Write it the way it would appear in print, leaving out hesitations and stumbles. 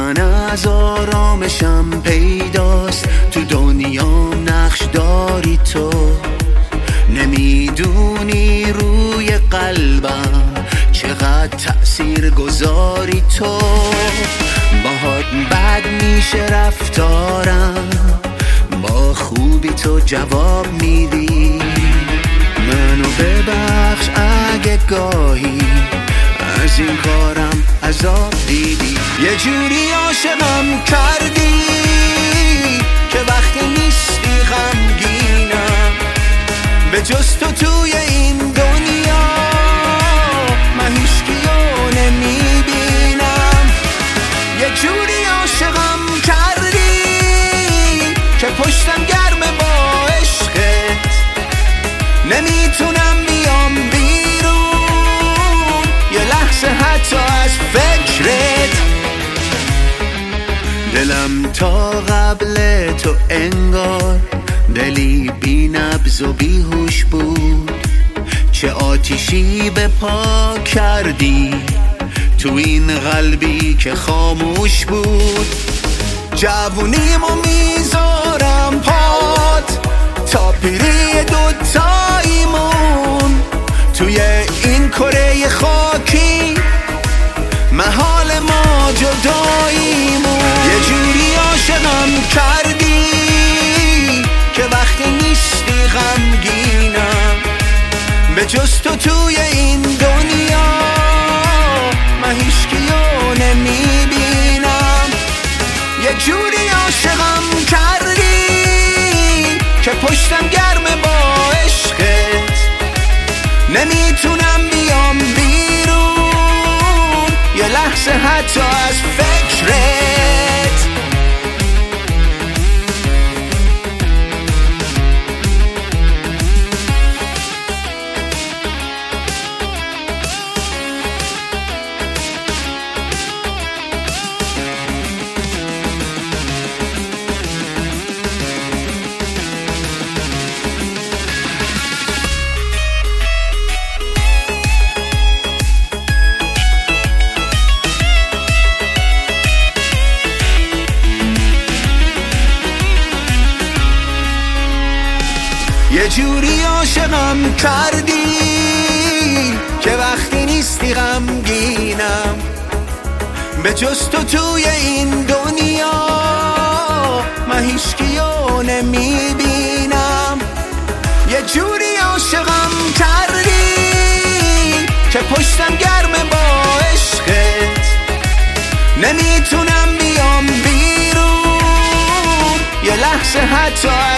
من از آرامشم پیداست، تو دنیام نقش داری تو. نمیدونی روی قلبم چقدر تأثیر گذاری تو. باهات بد میشه رفتارم، با خوبی تو جواب میدی. منو ببخش اگه گاهی از این کارم عذاب دیدی. یه جوری عاشقم کردی که وقتی نیستی غمگینم. به جز تو توی این دنیا من هیچکیو نمیبینم. یه جوری عاشقم کردی که پشتم گرمه با عشقت. نمیتونم بیام بیرون یه لحظه حتی از فکرت. دلم تا قبل تو انگار دلی بی نبض و بیهوش بود. چه آتیشی به پا کردی تو این قلبی که خاموش بود. جوونیمو میذارم پات تا پیری دوتاییمون. توی این کره خاکی محال ما جداییمون. یه جوری عاشقم کردی که وقتی نیستی غمگینم. به جز تو توی این دنیا من هیچکیو نمیبینم. یه جوری عاشقم کردی که پشتم گرمه با عشقت. نمیتونم بیام بیرون یه لحظه حتی از فکرت. یه جوری عاشقم کردی که وقتی نیستی غمگینم. به جز تو توی این دنیا من هیچکیو نمیبینم. یه جوری عاشقم کردی که پشتم گرمه با عشقت. نمیتونم بیام بیرون یه لحظه حتی